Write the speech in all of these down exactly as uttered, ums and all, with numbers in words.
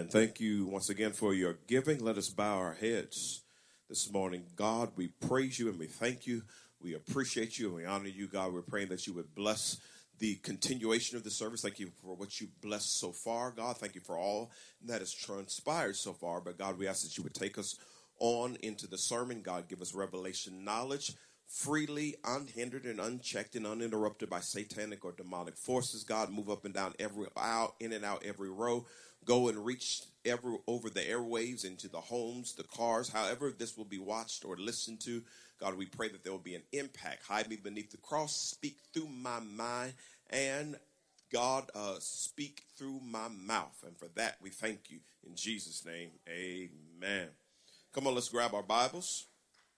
Amen. Thank you once again for your giving. Let us bow our heads this morning. God, we praise you and we thank you. We appreciate you and we honor you, God. We're praying that you would bless the continuation of the service. Thank you for what you've blessed so far, God. Thank you for all that has transpired so far. But God, we ask that you would take us on into the sermon. God, give us revelation knowledge freely, unhindered and unchecked and uninterrupted by satanic or demonic forces. God, move up and down every aisle, in and out every row. Go and reach every over the airwaves into the homes, the cars, however this will be watched or listened to. God, we pray that there will be an impact. Hide me beneath the cross. Speak through my mind. And God, uh, speak through my mouth. And for that, we thank you. In Jesus' name, amen. Come on, let's grab our Bibles.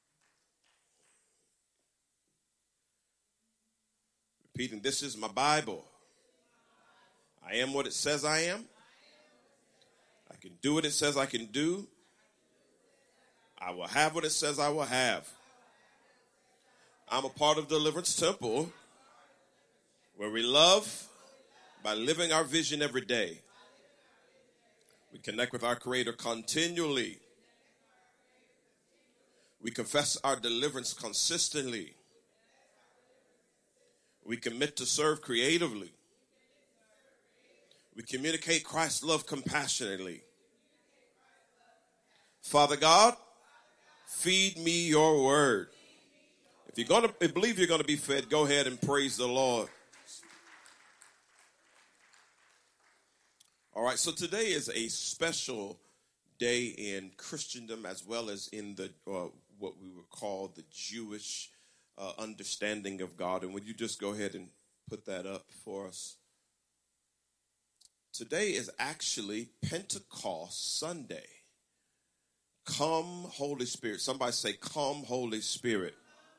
Repeating, this is my Bible. I am what it says I am. I can do what it says I can do. I will have what it says I will have. I'm a part of Deliverance Temple, where we love by living our vision every day. We connect with our Creator continually. We confess our deliverance consistently. We commit to serve creatively. We communicate Christ's love compassionately. Father God, feed me your word. If you're going to believe you're going to be fed, go ahead and praise the Lord. All right, so today is a special day in Christendom as well as in the uh, what we would call the Jewish uh, understanding of God. And would you just go ahead and put that up for us? Today is actually Pentecost Sunday. Come, Holy Spirit. Somebody say, come, Holy Spirit.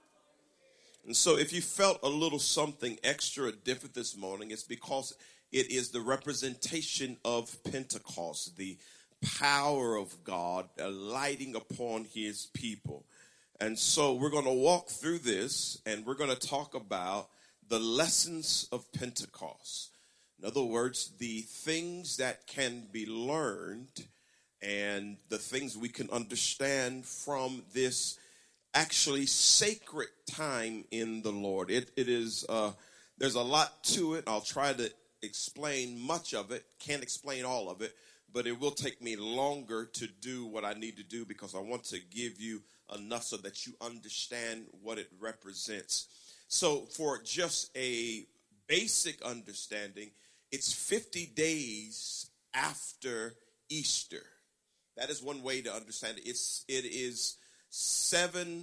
And so if you felt a little something extra different this morning, it's because it is the representation of Pentecost, the power of God alighting upon his people. And so we're going to walk through this, and we're going to talk about the lessons of Pentecost. In other words, the things that can be learned and the things we can understand from this actually sacred time in the Lord. It, it is, uh, there's a lot to it. I'll try to explain much of it. Can't explain all of it, but it will take me longer to do what I need to do because I want to give you enough so that you understand what it represents. So for just a basic understanding, it's fifty days after Easter. That is one way to understand it. It's, it is seven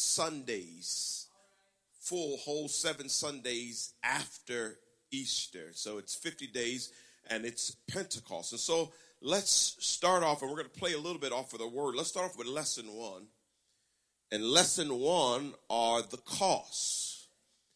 Sundays, full whole seven Sundays after Easter. So it's fifty days and it's Pentecost. And so let's start off, and we're going to play a little bit off of the word. Let's start off with lesson one. And lesson one are the costs.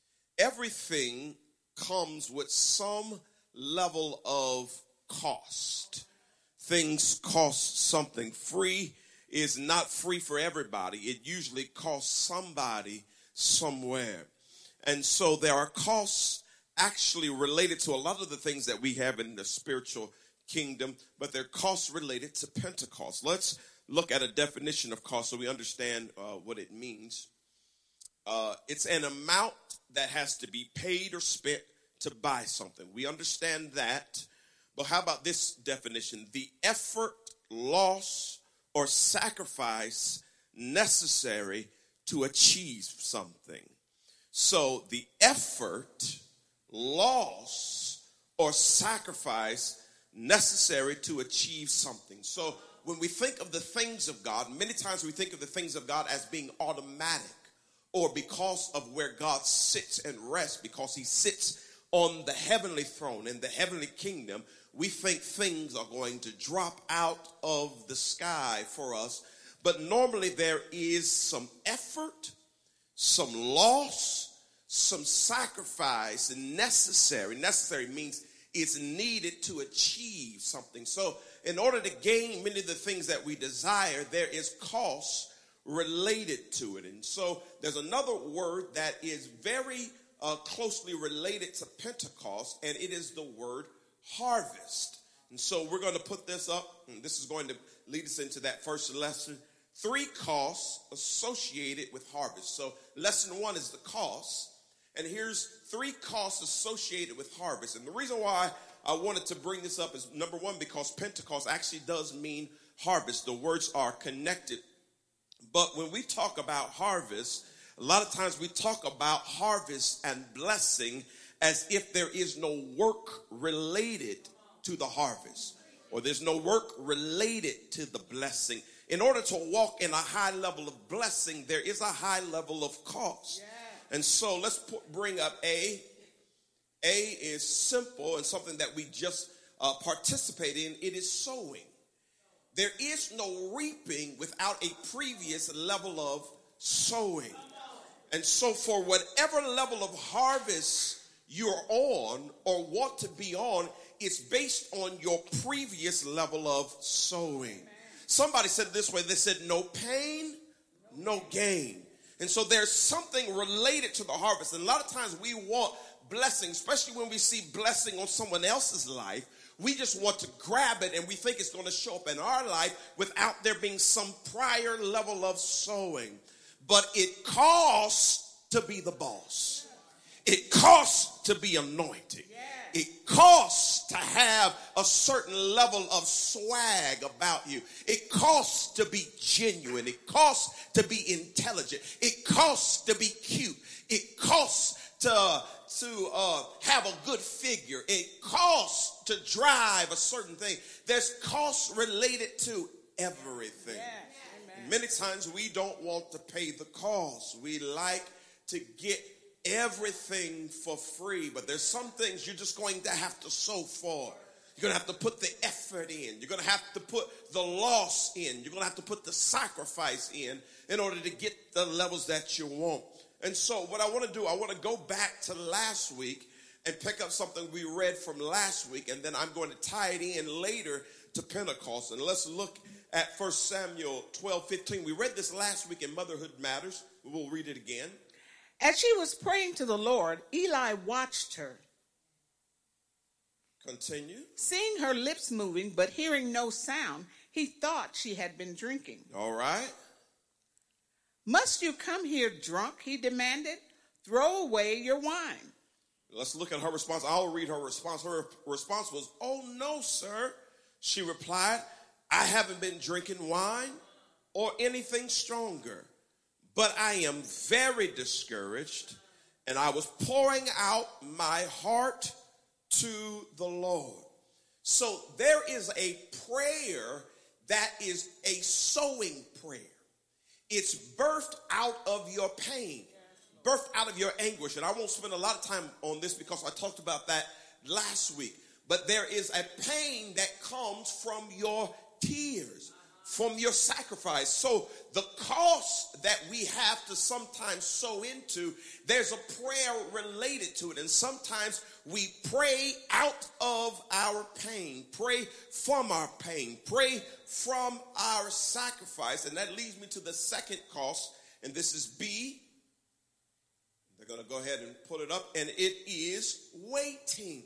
Everything comes with some level of cost. Things cost something. Free is not free for everybody. It usually costs somebody somewhere. And so there are costs actually related to a lot of the things that we have in the spiritual kingdom, but they're costs related to Pentecost. Let's look at a definition of cost so we understand uh, what it means. Uh, it's an amount that has to be paid or spent to buy something. We understand that. But how about this definition? The effort, loss, or sacrifice necessary to achieve something. So the effort, loss, or sacrifice necessary to achieve something. So when we think of the things of God, many times we think of the things of God as being automatic or because of where God sits and rests, because he sits on the heavenly throne in the heavenly kingdom. We think things are going to drop out of the sky for us. But normally there is some effort, some loss, some sacrifice necessary. Necessary means it's needed to achieve something. So in order to gain many of the things that we desire, there is cost related to it. And so there's another word that is very uh, closely related to Pentecost, and it is the word harvest. And so we're going to put this up, and this is going to lead us into that first lesson. Three costs associated with harvest. So lesson one is the cost. And here's three costs associated with harvest. And the reason why I wanted to bring this up is, number one, because Pentecost actually does mean harvest. The words are connected. But when we talk about harvest, a lot of times we talk about harvest and blessing as if there is no work related to the harvest, or there's no work related to the blessing. In order to walk in a high level of blessing, there is a high level of cost. Yeah. And so let's put, bring up A. A is simple and something that we just uh, participate in. It is sowing. There is no reaping without a previous level of sowing. And so for whatever level of harvest you're on or want to be on, it's based on your previous level of sowing. Somebody said it this way. They said, no pain, no gain. And so there's something related to the harvest. And a lot of times we want blessing, especially when we see blessing on someone else's life. We just want to grab it and we think it's going to show up in our life without there being some prior level of sowing. But it costs to be the boss. It costs to be anointed. It costs to have a certain level of swag about you. It costs to be genuine. It costs to be intelligent. It costs to be cute. It costs to, to uh, have a good figure. It costs to drive a certain thing. There's costs related to everything. Yeah. Many times we don't want to pay the cost. We like to get everything for free, but there's some things you're just going to have to sow for. You're going to have to put the effort in. You're going to have to put the loss in. You're going to have to put the sacrifice in in order to get the levels that you want. And so what I want to do, I want to go back to last week and pick up something we read from last week, and then I'm going to tie it in later to Pentecost. And let's look at First Samuel twelve fifteen. We read this last week in Motherhood Matters. We'll read it again. As she was praying to the Lord, Eli watched her. Continue. Seeing her lips moving, but hearing no sound, he thought she had been drinking. All right. Must you come here drunk? He demanded. Throw away your wine. Let's look at her response. I'll read her response. Her response was, oh, no, sir. She replied, I haven't been drinking wine or anything stronger. But I am very discouraged, and I was pouring out my heart to the Lord. So there is a prayer that is a sowing prayer. It's birthed out of your pain, birthed out of your anguish. And I won't spend a lot of time on this because I talked about that last week. But there is a pain that comes from your tears, from your sacrifice. So the cost that we have to sometimes sow into, there's a prayer related to it. And sometimes we pray out of our pain, pray from our pain, pray from our sacrifice. And that leads me to the second cost. And this is B. They're going to go ahead and put it up. And it is waiting.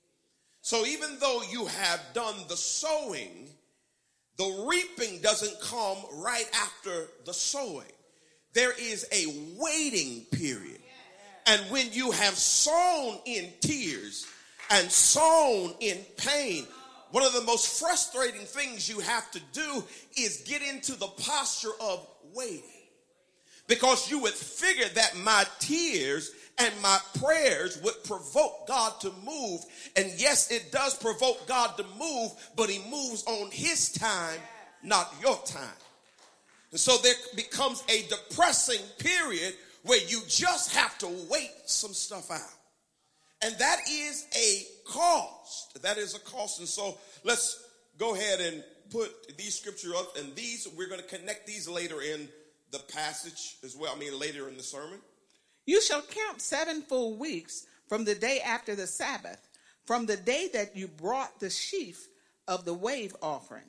So even though you have done the sowing, the reaping doesn't come right after the sowing. There is a waiting period. And when you have sown in tears and sown in pain, one of the most frustrating things you have to do is get into the posture of waiting. Because you would figure that my tears and my prayers would provoke God to move. And yes, it does provoke God to move, but he moves on his time, not your time. And so there becomes a depressing period where you just have to wait some stuff out. And that is a cost. That is a cost. And so let's go ahead and put these scriptures up. And these, we're going to connect these later in the passage as well. I mean, later in the sermon. You shall count seven full weeks from the day after the Sabbath, from the day that you brought the sheaf of the wave offering.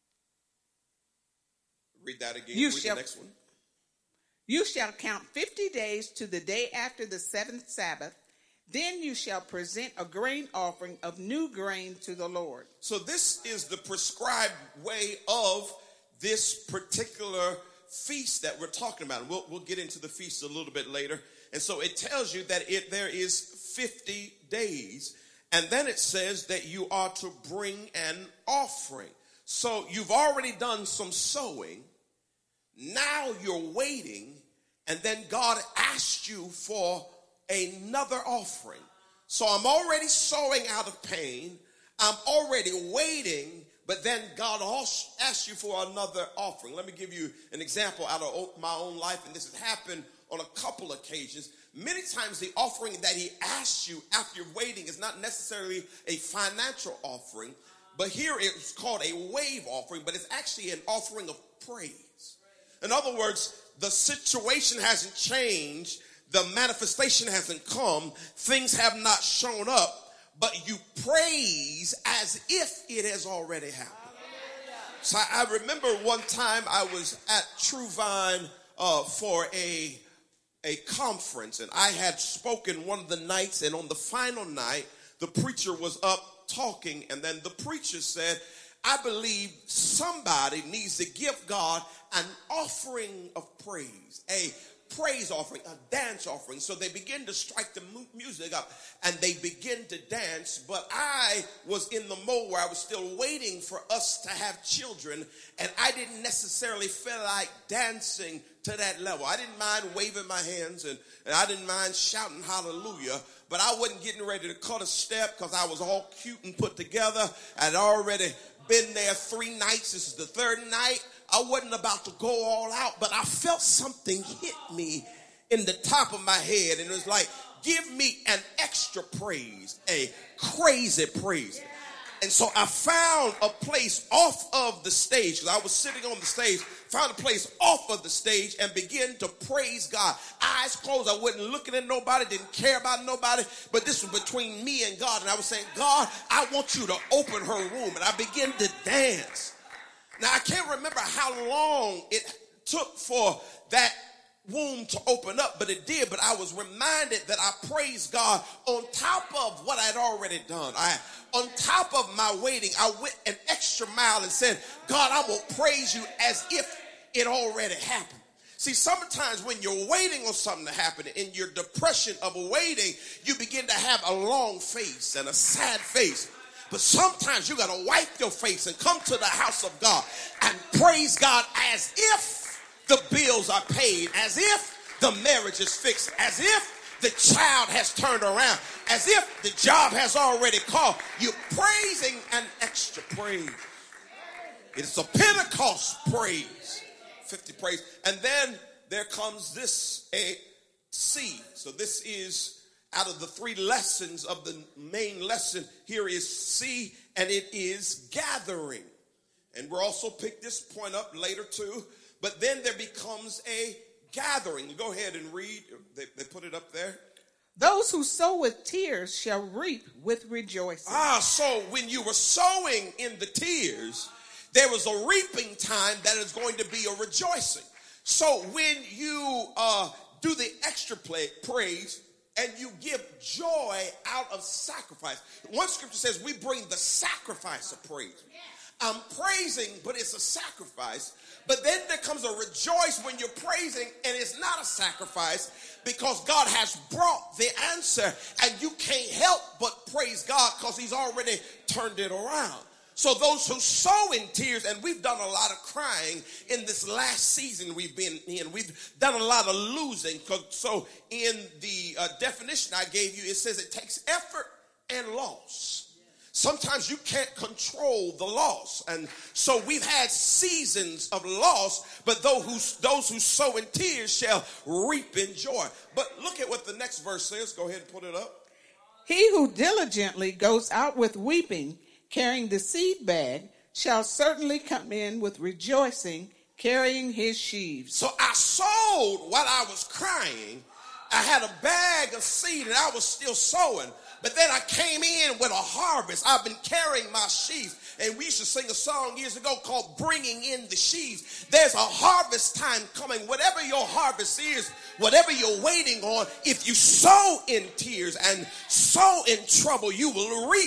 Read that again. You Read shall, the next one. You shall count fifty days to the day after the seventh Sabbath, Then you shall present a grain offering of new grain to the Lord. So this is the prescribed way of this particular feast that we're talking about. We'll, we'll get into the feast a little bit later. And so it tells you that it, there is fifty days. And then it says that you are to bring an offering. So you've already done some sowing. Now you're waiting. And then God asked you for another offering. So I'm already sowing out of pain. I'm already waiting. But then God also asks you for another offering. Let me give you an example out of my own life. And this has happened on a couple occasions. Many times the offering that he asks you after you're waiting is not necessarily a financial offering, but here it's called a wave offering, but it's actually an offering of praise. In other words, the situation hasn't changed, the manifestation hasn't come, things have not shown up, but you praise as if it has already happened. So I remember one time I was at True Vine uh, for a a conference, and I had spoken one of the nights, and on the final night, the preacher was up talking, and then the preacher said, I believe somebody needs to give God an offering of praise, a praise offering, a dance offering. So they begin to strike the mu- music up and they begin to dance. But I was in the mode where I was still waiting for us to have children, and I didn't necessarily feel like dancing to that level. I didn't mind waving my hands and, and I didn't mind shouting hallelujah, but I wasn't getting ready to cut a step because I was all cute and put together. I'd already been there three nights. This is the third night. I wasn't about to go all out, but I felt something hit me in the top of my head, and it was like, give me an extra praise, a crazy praise. And so I found a place off of the stage, because I was sitting on the stage, found a place off of the stage and began to praise God. Eyes closed. I wasn't looking at nobody, didn't care about nobody, but this was between me and God. And I was saying, God, I want you to open her womb. And I began to dance. Now, I can't remember how long it took for that womb to open up, but it did. But I was reminded that I praised God on top of what I'd already done. I, on top of my waiting, I went an extra mile and said, God, I will praise you as if it already happened. See, sometimes when you're waiting on something to happen, in your depression of waiting, you begin to have a long face and a sad face. But sometimes you got to wipe your face and come to the house of God and praise God as if the bills are paid, as if the marriage is fixed, as if the child has turned around, as if the job has already called. You're praising an extra praise. It's a Pentecost praise. fifty praise. And then there comes this, a seed. So this is out of the three lessons of the main lesson. Here is C, and it is gathering. And we'll also pick this point up later too. But then there becomes a gathering. Go ahead and read. They, they put it up there. Those who sow with tears shall reap with rejoicing. Ah, so when you were sowing in the tears, there was a reaping time that is going to be a rejoicing. So when you uh, do the extra play, praise, and you give joy out of sacrifice. One scripture says we bring the sacrifice of praise. I'm praising, but it's a sacrifice. But then there comes a rejoice when you're praising, and it's not a sacrifice because God has brought the answer, and you can't help but praise God because he's already turned it around. So those who sow in tears, and we've done a lot of crying in this last season we've been in. We've done a lot of losing. So in the uh, definition I gave you, it says it takes effort and loss. Sometimes you can't control the loss. And so we've had seasons of loss, but those who, those who sow in tears shall reap in joy. But look at what the next verse says. Go ahead and put it up. He who diligently goes out with weeping, carrying the seed bag, shall certainly come in with rejoicing, carrying his sheaves. So I sowed while I was crying. I had a bag of seed and I was still sowing. But then I came in with a harvest. I've been carrying my sheaves. And we used to sing a song years ago called Bringing in the Sheaves. There's a harvest time coming. Whatever your harvest is, whatever you're waiting on, if you sow in tears and sow in trouble, you will reap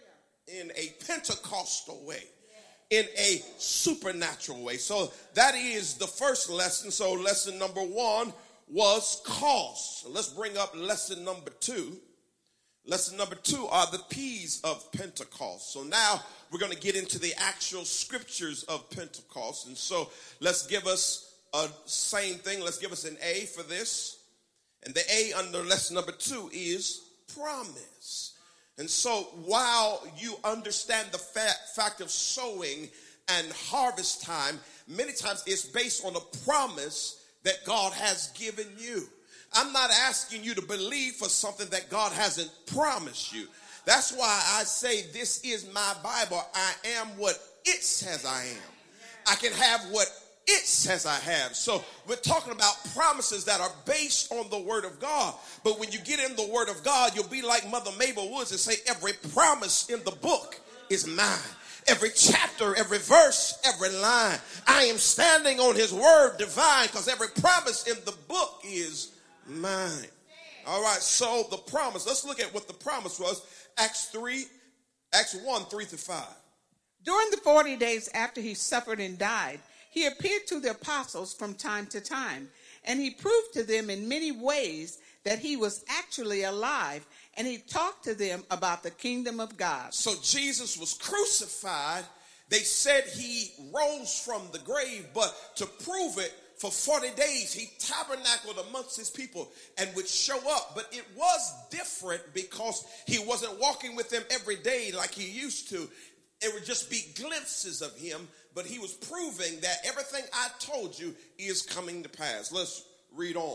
in a Pentecostal way, in a supernatural way. So that is the first lesson. So lesson number one was cost. So let's bring up lesson number two. Lesson number two are the P's of Pentecost. So now we're going to get into the actual scriptures of Pentecost. And so let's give us a same thing. Let's give us an A for this. And the A under lesson number two is promise. And so while you understand the fact, fact of sowing and harvest time, many times it's based on a promise that God has given you. I'm not asking you to believe for something that God hasn't promised you. That's why I say this is my Bible. I am what it says I am. I can have what it says I have. So we're talking about promises that are based on the word of God. But when you get in the word of God, you'll be like Mother Mabel Woods and say, every promise in the book is mine. Every chapter, every verse, every line. I am standing on his word divine because every promise in the book is mine. All right, so the promise. Let's look at what the promise was. Acts three, Acts one, three through five. During the forty days after he suffered and died, he appeared to the apostles from time to time, and he proved to them in many ways that he was actually alive, and he talked to them about the kingdom of God. So Jesus was crucified. They said he rose from the grave, but to prove it, for forty days, he tabernacled amongst his people and would show up. But it was different because he wasn't walking with them every day like he used to. It would just be glimpses of him, but he was proving that everything I told you is coming to pass. Let's read on.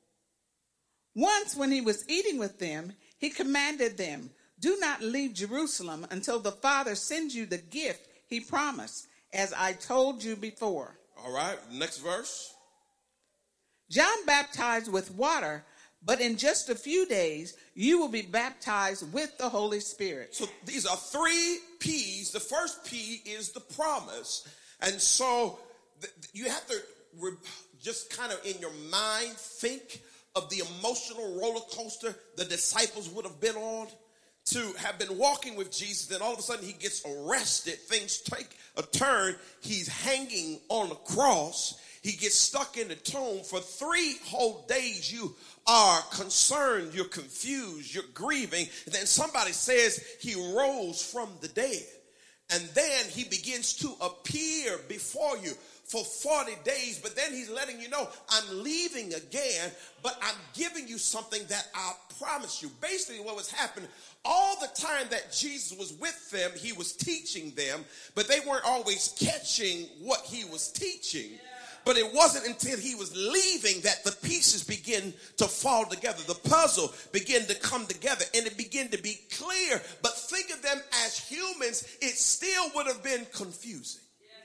Once when he was eating with them, he commanded them, do not leave Jerusalem until the Father sends you the gift he promised, as I told you before. All right, next verse. John baptized with water, but in just a few days, you will be baptized with the Holy Spirit. So these are three P's. The first P is the promise. And so th- you have to re- just kind of in your mind think of the emotional roller coaster the disciples would have been on to have been walking with Jesus. Then all of a sudden he gets arrested. Things take a turn. He's hanging on a cross. He gets stuck in the tomb for three whole days. You are concerned. You're confused. You're grieving. And then somebody says he rose from the dead. And then he begins to appear before you for forty days. But then he's letting you know, I'm leaving again, but I'm giving you something that I promise you. Basically what was happening, all the time that Jesus was with them, he was teaching them, but they weren't always catching what he was teaching. But it wasn't until he was leaving that the pieces begin to fall together. The puzzle began to come together and it began to be clear. But think of them as humans, it still would have been confusing.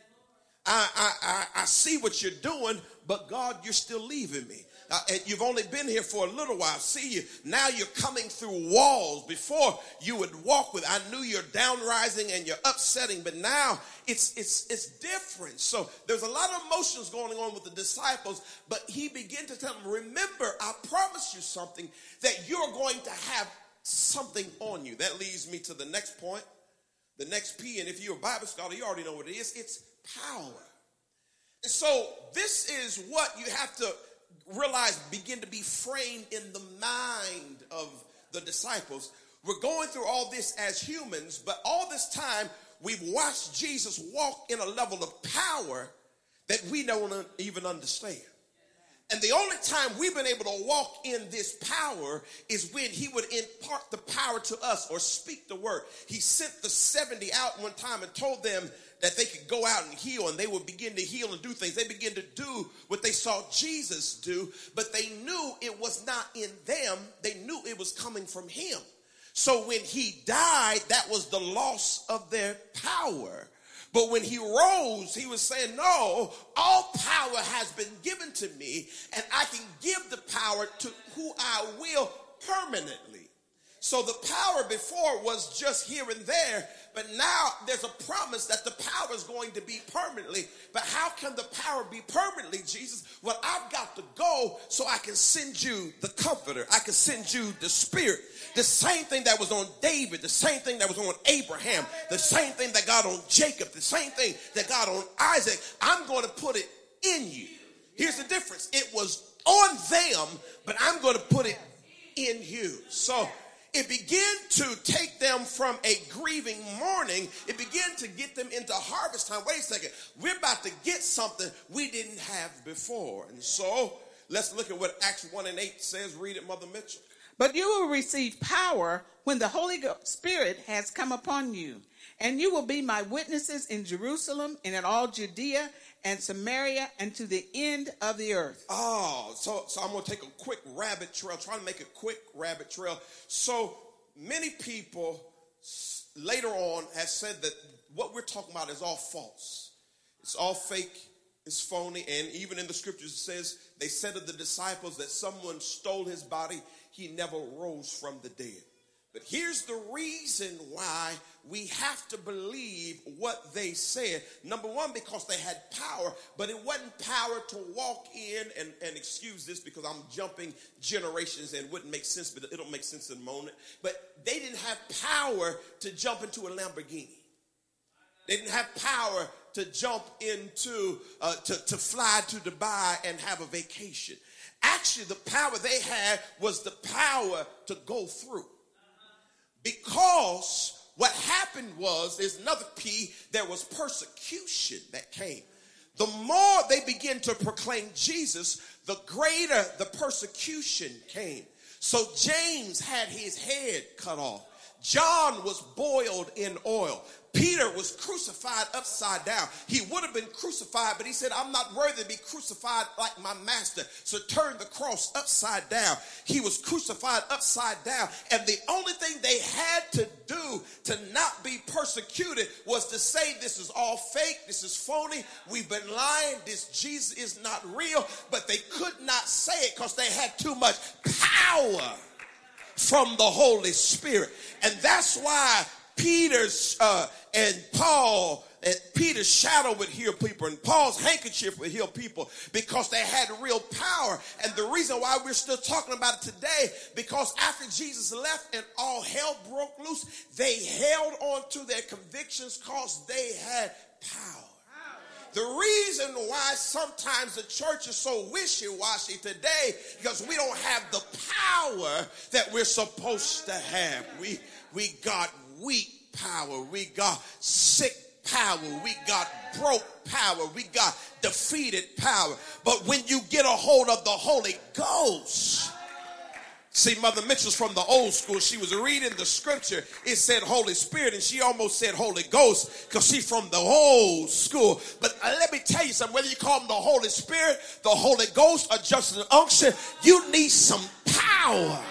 I, I, I, I see what you're doing, but God, you're still leaving me. Uh, and you've only been here for a little while. See you now. You're coming through walls. Before you would walk with. I knew you're downrising and you're upsetting, but now it's it's it's different. So there's a lot of emotions going on with the disciples. But he began to tell them, "Remember, I promised you something that you're going to have something on you." That leads me to the next point, the next P. And if you're a Bible scholar, you already know what it is. It's power. And so this is what you have to realize begin to be framed in the mind of the disciples. We're going through all this as humans, but all this time we've watched Jesus walk in a level of power that we don't even understand. And the only time we've been able to walk in this power is when he would impart the power to us or speak the word. He sent the seventy out one time and told them that they could go out and heal, and they would begin to heal and do things. They began to do what they saw Jesus do, but they knew it was not in them. They knew it was coming from him. So when he died, that was the loss of their power. But when he rose, he was saying, no, all power has been given to me, and I can give the power to who I will permanently. So the power before was just here and there, but now there's a promise that the power is going to be permanently. But how can the power be permanently, Jesus? Well, I've got to go so I can send you the comforter. I can send you the Spirit. The same thing that was on David, the same thing that was on Abraham, the same thing that got on Jacob, the same thing that got on Isaac. I'm going to put it in you. Here's the difference. It was on them, but I'm going to put it in you. So it began to take them from a grieving mourning. It began to get them into harvest time. Wait a second. We're about to get something we didn't have before. And so let's look at what Acts one and eight says. Read it, Mother Mitchell. But you will receive power when the Holy Spirit has come upon you. And you will be my witnesses in Jerusalem and in all Judea and Samaria and to the end of the earth. Oh, so, so I'm going to take a quick rabbit trail, trying to make a quick rabbit trail. So many people later on have said that what we're talking about is all false. It's all fake. It's phony. And even in the scriptures it says, they said of the disciples that someone stole his body. He never rose from the dead. But here's the reason why we have to believe what they said. Number one, because they had power, but it wasn't power to walk in, and, and excuse this because I'm jumping generations and it wouldn't make sense, but it'll make sense in a moment. But they didn't have power to jump into a Lamborghini. They didn't have power to jump into, uh, to, to fly to Dubai and have a vacation. Actually, the power they had was the power to go through. Because what happened was, there's another P, there was persecution that came. The more they began to proclaim Jesus, the greater the persecution came. So James had his head cut off. John was boiled in oil. Peter was crucified upside down. He would have been crucified, but he said, I'm not worthy to be crucified like my master. So turn the cross upside down. He was crucified upside down. And the only thing they had to do to not be persecuted was to say, this is all fake. This is phony. We've been lying. This Jesus is not real. But they could not say it because they had too much power from the Holy Spirit. And that's why Peter's uh, and Paul, and Peter's shadow would heal people, and Paul's handkerchief would heal people because they had real power. And the reason why we're still talking about it today, because after Jesus left and all hell broke loose, they held on to their convictions because they had power. The reason why sometimes the church is so wishy-washy today, because we don't have the power that we're supposed to have. We, we got weak power. We got sick power. We got broke power. We got defeated power. But when you get a hold of the Holy Ghost, see, Mother Mitchell's from the old school. She was reading the scripture. It said Holy Spirit, and she almost said Holy Ghost because she's from the old school. But uh, let me tell you something. Whether you call them the Holy Spirit, the Holy Ghost, or just an unction, you need some power.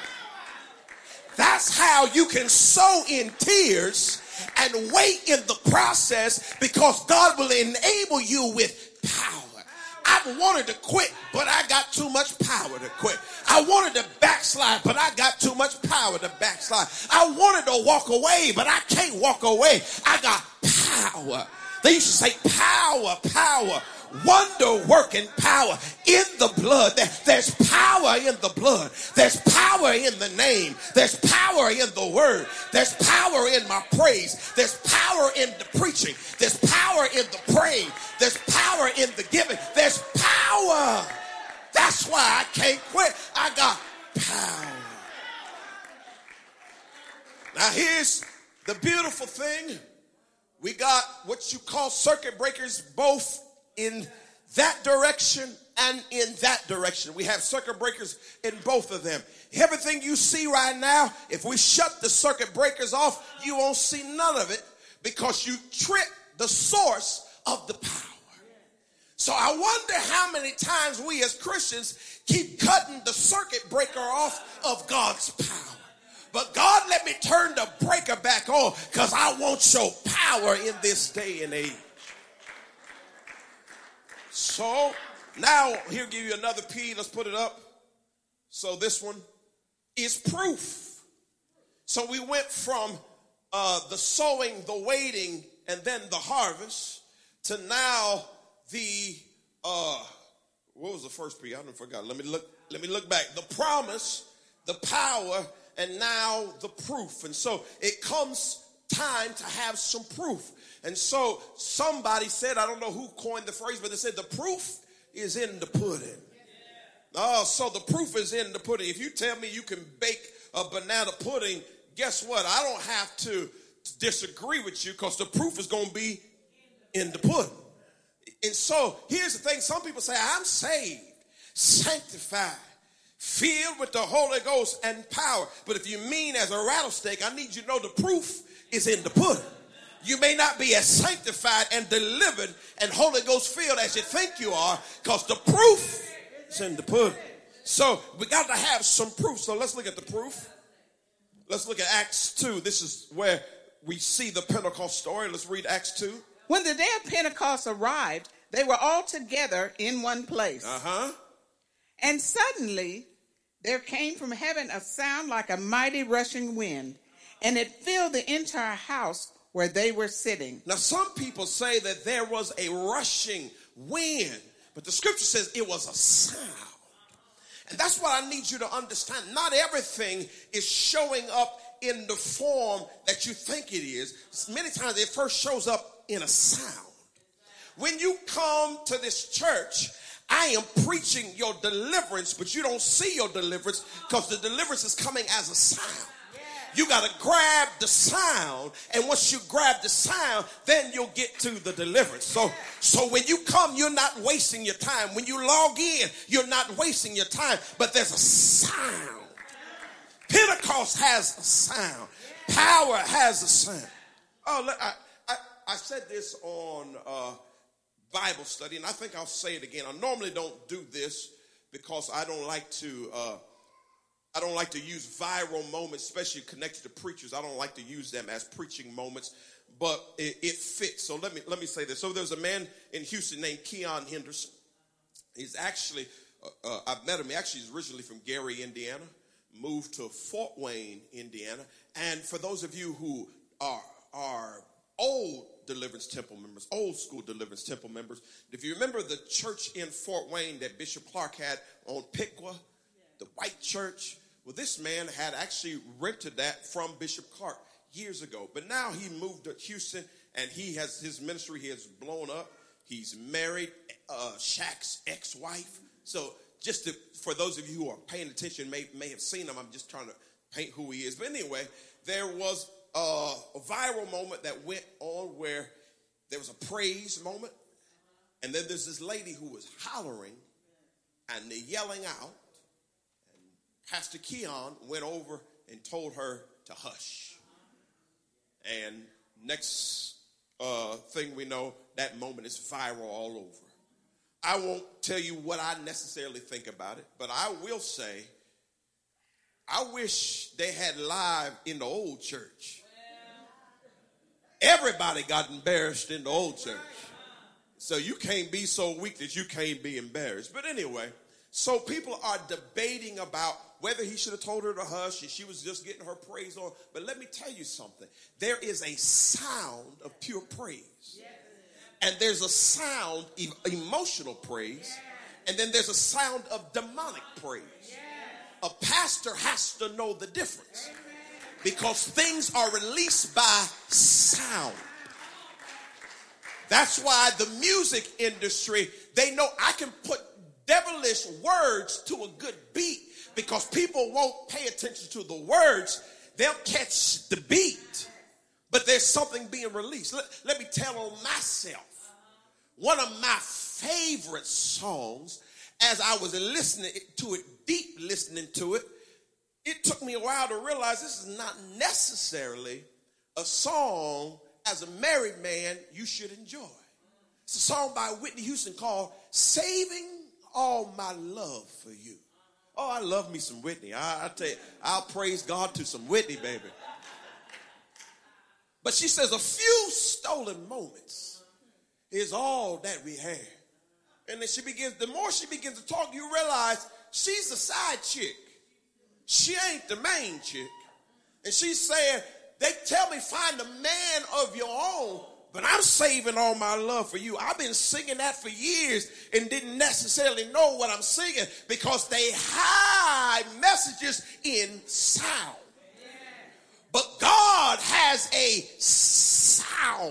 That's how you can sow in tears and wait in the process, because God will enable you with power. I wanted to quit, but I got too much power to quit. I wanted to backslide, but I got too much power to backslide. I wanted to walk away, but I can't walk away. I got power. They used to say power, power. Wonder working power in the blood. There's power in the blood. There's power in the name. There's power in the word. There's power in my praise. There's power in the preaching. There's power in the praying. There's power in the giving. There's power. That's why I can't quit. I got power. Now here's the beautiful thing. We got what you call circuit breakers both in that direction and in that direction. We have circuit breakers in both of them. Everything you see right now, if we shut the circuit breakers off, you won't see none of it because you trip the source of the power. So I wonder how many times we as Christians keep cutting the circuit breaker off of God's power. But God, let me turn the breaker back on because I want your power in this day and age. So now he'll give you another P. Let's put it up. So this one is proof. So we went from uh, the sowing, the waiting, and then the harvest to now the, uh, what was the first P? I don't forgot. Let me look, let me look back. The promise, the power, and now the proof. And so it comes time to have some proof. And so somebody said, I don't know who coined the phrase, but they said the proof is in the pudding. Oh, so the proof is in the pudding. If you tell me you can bake a banana pudding, guess what? I don't have to disagree with you because the proof is going to be in the pudding. And so here's the thing. Some people say, I'm saved, sanctified, filled with the Holy Ghost and power. But if you mean as a rattlesnake, I need you to know the proof is in the pudding. You may not be as sanctified and delivered and Holy Ghost filled as you think you are because the proof is in the pudding. So we got to have some proof. So let's look at the proof. Let's look at Acts two. This is where we see the Pentecost story. Let's read Acts two. When the day of Pentecost arrived, they were all together in one place. Uh-huh. And suddenly there came from heaven a sound like a mighty rushing wind, and it filled the entire house where they were sitting. Now, some people say that there was a rushing wind, but the scripture says it was a sound. And that's what I need you to understand. Not everything is showing up in the form that you think it is. Many times it first shows up in a sound. When you come to this church, I am preaching your deliverance, but you don't see your deliverance because the deliverance is coming as a sound. You got to grab the sound, and once you grab the sound, then you'll get to the deliverance. So, so when you come, you're not wasting your time. When you log in, you're not wasting your time, but there's a sound. Pentecost has a sound. Power has a sound. Oh, look, I, I, I said this on uh, Bible study, and I think I'll say it again. I normally don't do this because I don't like to... Uh, I don't like to use viral moments, especially connected to preachers. I don't like to use them as preaching moments, but it, it fits. So let me let me say this. So there's a man in Houston named Keon Henderson. He's actually, uh, uh, I've met him. He actually is originally from Gary, Indiana, moved to Fort Wayne, Indiana. And for those of you who are are old Deliverance Temple members, old school Deliverance Temple members, if you remember the church in Fort Wayne that Bishop Clark had on Piqua, the white church, well, this man had actually rented that from Bishop Clark years ago. But now he moved to Houston, and he has his ministry. He has blown up. He's married uh, Shaq's ex-wife. So just to, for those of you who are paying attention, may, may have seen him. I'm just trying to paint who he is. But anyway, there was a, a viral moment that went on where there was a praise moment. And then there's this lady who was hollering and yelling out. Pastor Keon went over and told her to hush. And next uh, thing we know, that moment is viral all over. I won't tell you what I necessarily think about it, but I will say, I wish they had live in the old church. Everybody got embarrassed in the old church. So you can't be so weak that you can't be embarrassed. But anyway, so people are debating about whether he should have told her to hush and she was just getting her praise on. But let me tell you something. There is a sound of pure praise. And there's a sound of emotional praise. And then there's a sound of demonic praise. A pastor has to know the difference. Because things are released by sound. That's why the music industry, they know I can put devilish words to a good beat. Because people won't pay attention to the words. They'll catch the beat. But there's something being released. Let, let me tell on myself. One of my favorite songs, as I was listening to it, deep listening to it, it took me a while to realize this is not necessarily a song as a married man you should enjoy. It's a song by Whitney Houston called Saving All My Love for You. Oh, I love me some Whitney. I, I tell you, I'll praise God to some Whitney, baby. But she says a few stolen moments is all that we have. And then she begins, the more she begins to talk, you realize she's the side chick. She ain't the main chick. And she's saying, they tell me find a man of your own, but I'm saving all my love for you. I've been singing that for years and didn't necessarily know what I'm singing because they hide messages in sound. But God has a sound.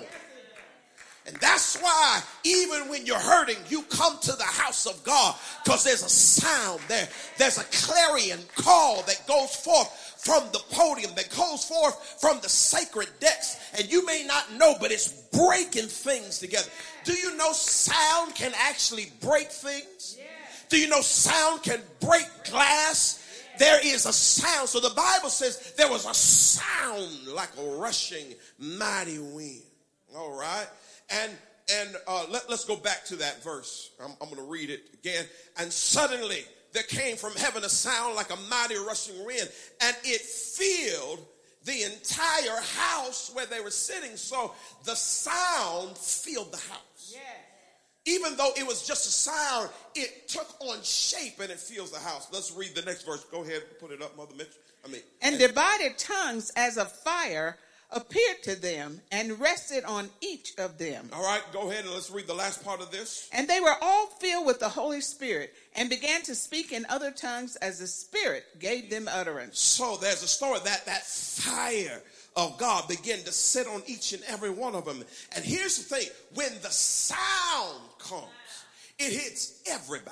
And that's why even when you're hurting, you come to the house of God because there's a sound there. There's a clarion call that goes forth from the podium, that goes forth from the sacred decks. And you may not know, but it's breaking things together. Do you know sound can actually break things? Do you know sound can break glass? There is a sound. So the Bible says there was a sound like a rushing mighty wind. All right. And and uh, let, let's go back to that verse. I'm, I'm going to read it again. And suddenly there came from heaven a sound like a mighty rushing wind, and it filled the entire house where they were sitting. So the sound filled the house. Yeah. Even though it was just a sound, it took on shape and it fills the house. Let's read the next verse. Go ahead and put it up, Mother Mitch. I mean, and, and divided tongues as of fire appeared to them and rested on each of them. All right, go ahead and let's read the last part of this. And they were all filled with the Holy Spirit and began to speak in other tongues as the Spirit gave them utterance. So there's a story that that fire of God began to sit on each and every one of them. And here's the thing, when the sound comes, it hits everybody.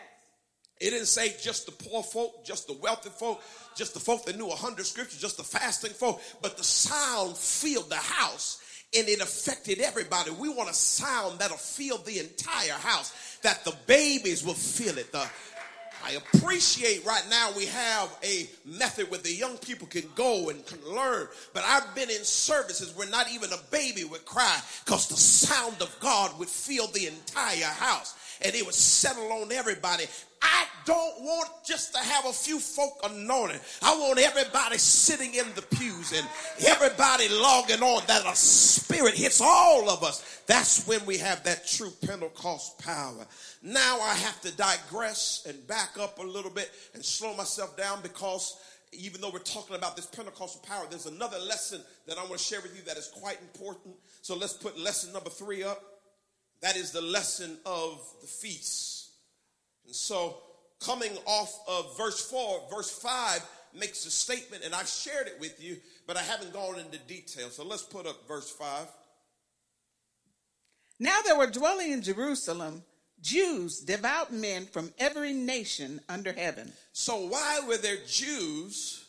It didn't say just the poor folk, just the wealthy folk, just the folk that knew a hundred scriptures, just the fasting folk, but the sound filled the house and it affected everybody. We want a sound that'll fill the entire house, that the babies will feel it. The, I appreciate right now we have a method where the young people can go and can learn, but I've been in services where not even a baby would cry because the sound of God would fill the entire house and it would settle on everybody. I don't want just to have a few folk anointed. I want everybody sitting in the pews and everybody logging on, that a spirit hits all of us. That's when we have that true Pentecost power. Now I have to digress and back up a little bit and slow myself down, because even though we're talking about this Pentecostal power, there's another lesson that I want to share with you that is quite important. So let's put lesson number three up. That is the lesson of the feast. And so coming off of verse four, verse five makes a statement, and I've shared it with you, but I haven't gone into detail. So let's put up verse five. Now there were dwelling in Jerusalem Jews, devout men from every nation under heaven. So why were there Jews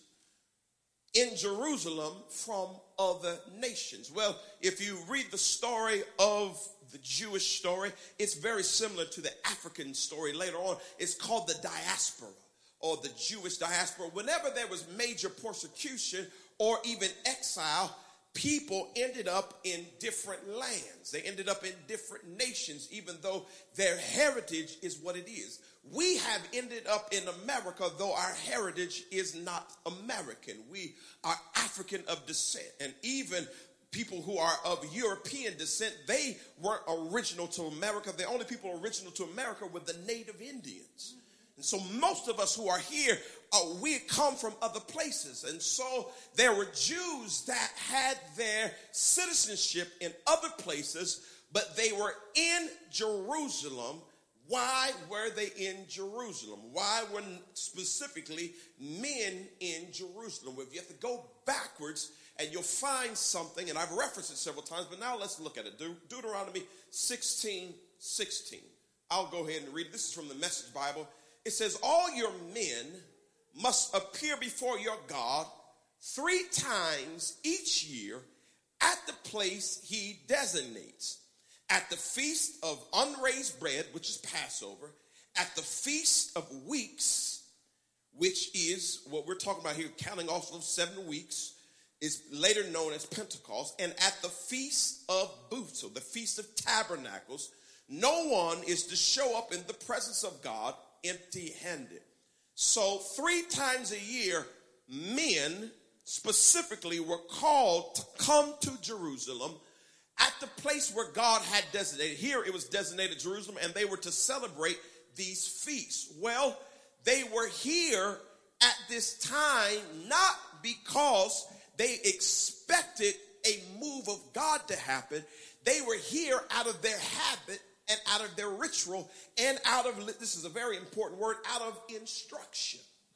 in Jerusalem from other nations? Well, if you read the story of the Jewish story, it's very similar to the African story later on. It's called the diaspora, or the Jewish diaspora. Whenever there was major persecution or even exile, people ended up in different lands. They ended up in different nations, even though their heritage is what it is. We have ended up in America, though our heritage is not American. We are African of descent, and even people who are of European descent, they weren't original to America. The only people original to America were the native Indians. And so most of us who are here, uh, we come from other places. And so there were Jews that had their citizenship in other places, but they were in Jerusalem. Why were they in Jerusalem? Why were specifically men in Jerusalem? Well, if you have to go backwards, and you'll find something, and I've referenced it several times, but now let's look at it. De- Deuteronomy sixteen sixteen. I'll go ahead and read it. This is from the Message Bible. It says, all your men must appear before your God three times each year at the place he designates. At the feast of unraised bread, which is Passover, at the feast of weeks, which is what we're talking about here, counting off of seven weeks, is later known as Pentecost, and at the Feast of Booths, so the Feast of Tabernacles, no one is to show up in the presence of God empty-handed. So three times a year, men specifically were called to come to Jerusalem at the place where God had designated. Here it was designated Jerusalem, and they were to celebrate these feasts. Well, they were here at this time, not because they expected a move of God to happen. They were here out of their habit and out of their ritual and out of, this is a very important word, out of instruction.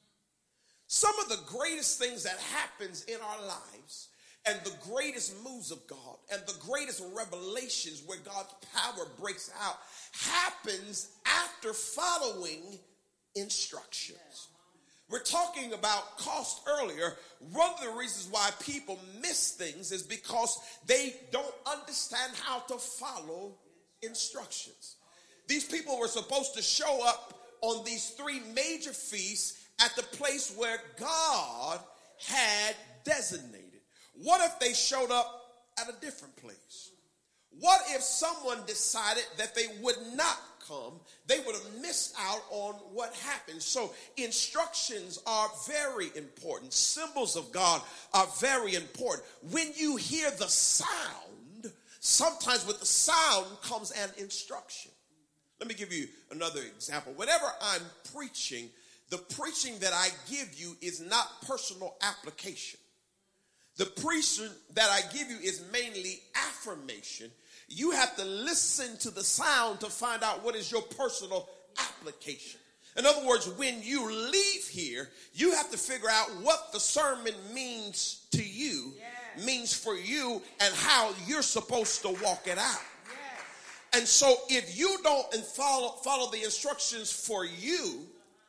Some of the greatest things that happens in our lives and the greatest moves of God and the greatest revelations where God's power breaks out happens after following instructions. We're talking about cost earlier. One of the reasons why people miss things is because they don't understand how to follow instructions. These people were supposed to show up on these three major feasts at the place where God had designated. What if they showed up at a different place? What if someone decided that they would not come? They would have missed out on what happened. So instructions are very important. Symbols of God are very important. When you hear the sound, sometimes with the sound comes an instruction. Let me give you another example. Whenever I'm preaching, the preaching that I give you is not personal application. The preaching that I give you is mainly affirmation. You have to listen to the sound to find out what is your personal application. In other words, when you leave here, you have to figure out what the sermon means to you, yes. means for you, and how you're supposed to walk it out. Yes. And so if you don't follow, follow the instructions for you,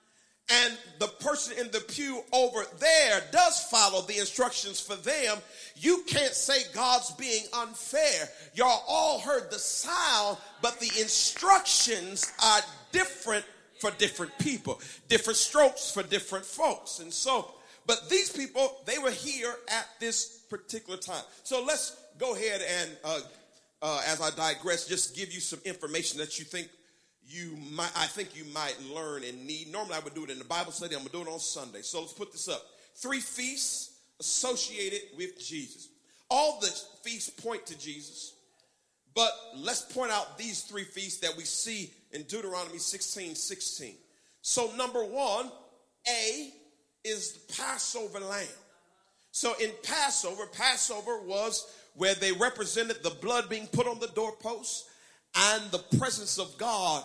and the person in the pew over there does follow the instructions for them, you can't say God's being unfair. Y'all all heard the sound, but the instructions are different for different people, different strokes for different folks. And so, but these people, they were here at this particular time. So let's go ahead and, uh, uh, as I digress, just give you some information that you think You might, I think you might learn and need. Normally I would do it in the Bible study. I'm going to do it on Sunday. So let's put this up. Three feasts associated with Jesus. All the feasts point to Jesus. But let's point out these three feasts that we see in Deuteronomy sixteen sixteen. So number one, A, is the Passover lamb. So in Passover, Passover was where they represented the blood being put on the doorpost and the presence of God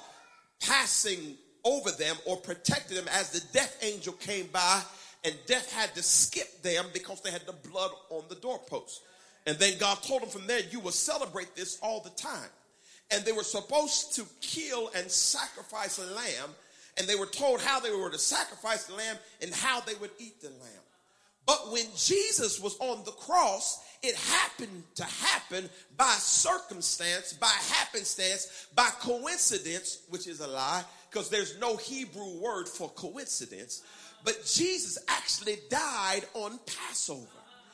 passing over them or protected them as the death angel came by, and death had to skip them because they had the blood on the doorpost. And then God told them from there, you will celebrate this all the time. And they were supposed to kill and sacrifice a lamb, and they were told how they were to sacrifice the lamb and how they would eat the lamb. But when Jesus was on the cross, it happened to happen by circumstance, by happenstance, by coincidence, which is a lie, because there's no Hebrew word for coincidence. But Jesus actually died on Passover.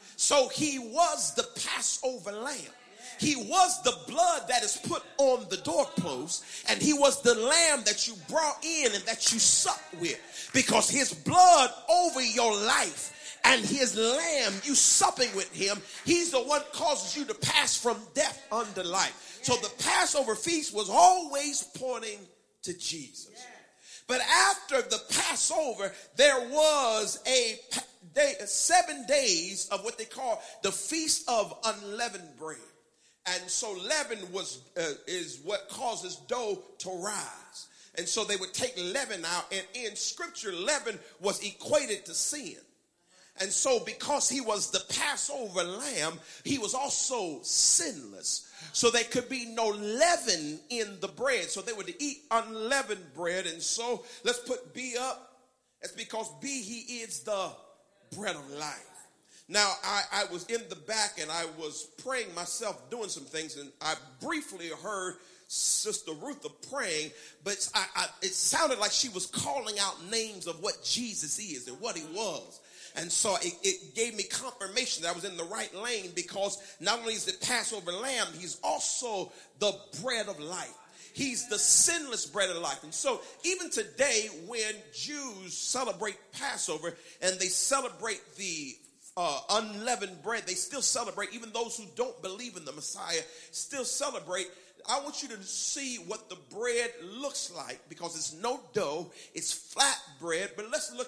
So he was the Passover lamb. He was the blood that is put on the doorpost, and he was the lamb that you brought in and that you supped with, because his blood over your life and his lamb, you supping with him, he's the one causes you to pass from death unto life. So the Passover feast was always pointing to Jesus. But after the Passover, there was a day, seven days of what they call the Feast of Unleavened Bread. And so leaven was uh, is what causes dough to rise. And so they would take leaven out, and in scripture, leaven was equated to sin. And so because he was the Passover lamb, he was also sinless. So there could be no leaven in the bread. So they would eat unleavened bread. And so let's put B up. That's because B, he is the bread of life. Now, I, I was in the back and I was praying myself, doing some things, and I briefly heard Sister Rutha praying, but I, I, it sounded like she was calling out names of what Jesus is and what he was. And so it, it gave me confirmation that I was in the right lane, because not only is the Passover lamb, he's also the bread of life. He's the sinless bread of life. And so even today, when Jews celebrate Passover and they celebrate the uh, unleavened bread, they still celebrate. Even those who don't believe in the Messiah still celebrate. I want you to see what the bread looks like, because it's no dough, it's flat bread. But let's look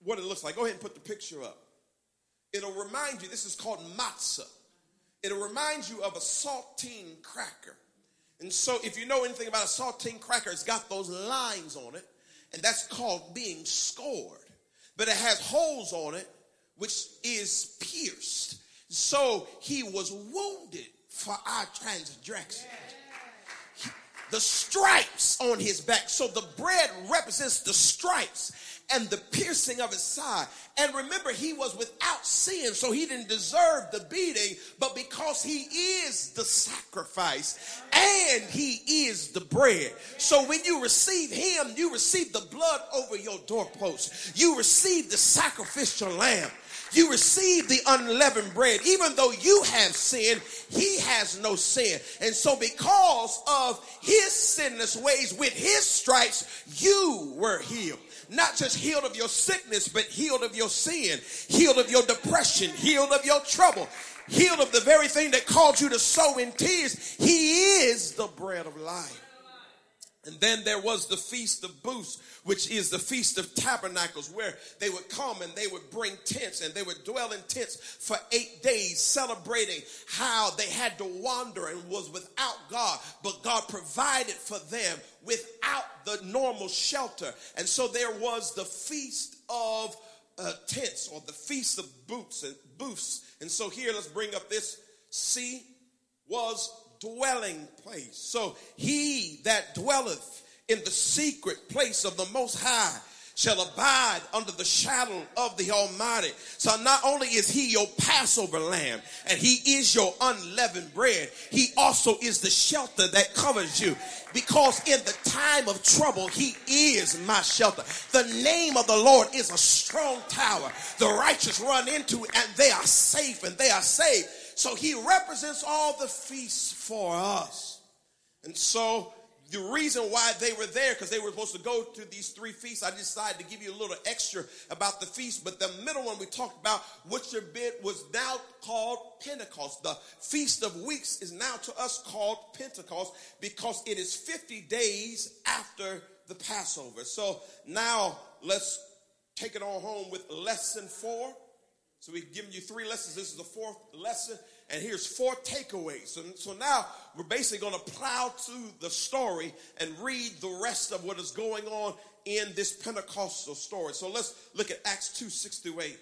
what it looks like. Go ahead and put the picture up. It'll remind you, this is called matzah. It'll remind you of a saltine cracker. And so if you know anything about a saltine cracker, it's got those lines on it, and that's called being scored. But it has holes on it, which is pierced. So he was wounded for our transgressions. The stripes on his back. So the bread represents the stripes and the piercing of his side. And remember, he was without sin, so he didn't deserve the beating. But because he is the sacrifice and he is the bread, so when you receive him, you receive the blood over your doorpost. You receive the sacrificial lamb. You receive the unleavened bread. Even though you have sinned, he has no sin. And so because of his sinless ways, with his stripes, you were healed. Not just healed of your sickness, but healed of your sin, healed of your depression, healed of your trouble, healed of the very thing that caused you to sow in tears. He is the bread of life. And then there was the Feast of Booths, which is the Feast of Tabernacles, where they would come and they would bring tents and they would dwell in tents for eight days, celebrating how they had to wander and was without God, but God provided for them without the normal shelter. And so there was the Feast of uh, Tents, or the Feast of Booths and Booths. And so here, let's bring up this. C was dwelling place. So he that dwelleth in the secret place of the Most High shall abide under the shadow of the Almighty. So not only is he your Passover lamb and he is your unleavened bread, he also is the shelter that covers you. Because in the time of trouble, he is my shelter. The name of the Lord is a strong tower. The righteous run into it and they are safe and they are saved. So he represents all the feasts for us. And so the reason why they were there, because they were supposed to go to these three feasts, I decided to give you a little extra about the feast. But the middle one we talked about, which a bit was now called Pentecost. The Feast of Weeks is now to us called Pentecost because it is fifty days after the Passover. So now let's take it on home with lesson four. So we've given you three lessons. This is the fourth lesson. And here's four takeaways. So, so now we're basically going to plow through the story and read the rest of what is going on in this Pentecostal story. So let's look at Acts two, six through eight.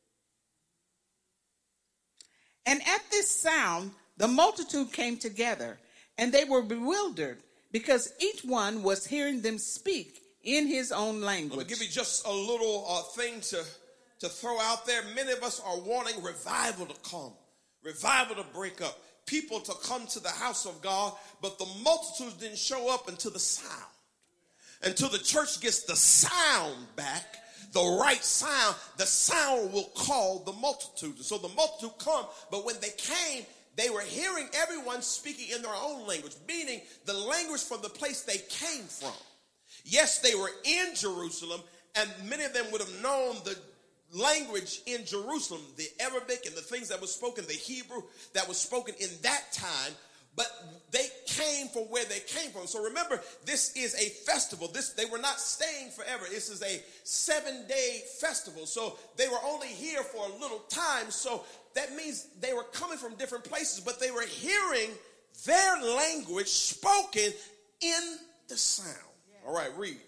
And at this sound, the multitude came together, and they were bewildered because each one was hearing them speak in his own language. I'll give you just a little uh, thing to, to throw out there. Many of us are wanting revival to come. Revival to break up, people to come to the house of God, but the multitudes didn't show up until the sound. Until the church gets the sound back, the right sound, the sound will call the multitude. So the multitude come, but when they came, they were hearing everyone speaking in their own language, meaning the language from the place they came from. Yes, they were in Jerusalem, and many of them would have known the language in Jerusalem, the Arabic and the things that was spoken, the Hebrew that was spoken in that time, but they came from where they came from. So remember, this is a festival. This they were not staying forever. This is a seven-day festival. So they were only here for a little time. So that means they were coming from different places, but they were hearing their language spoken in the sound. All right, read.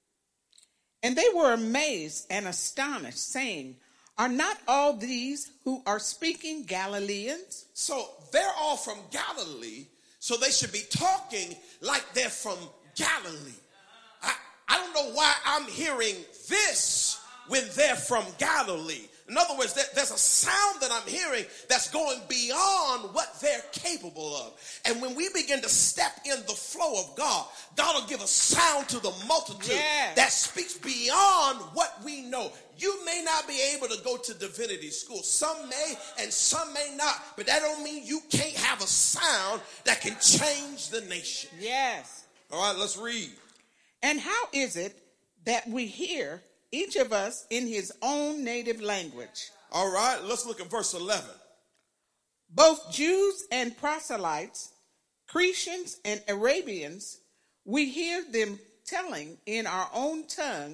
And they were amazed and astonished, saying, are not all these who are speaking Galileans? So they're all from Galilee, so they should be talking like they're from Galilee. I, I don't know why I'm hearing this when they're from Galilee. In other words, there, there's a sound that I'm hearing that's going beyond what they're capable of. And when we begin to step in the flow of God, God will give a sound to the multitude yes. that speaks beyond what we know. You may not be able to go to divinity school. Some may and some may not. But that don't mean you can't have a sound that can change the nation. Yes. All right, let's read. And how is it that we hear each of us in his own native language? All right, let's look at verse eleven. Both Jews and proselytes, Cretians and Arabians, we hear them telling in our own tongues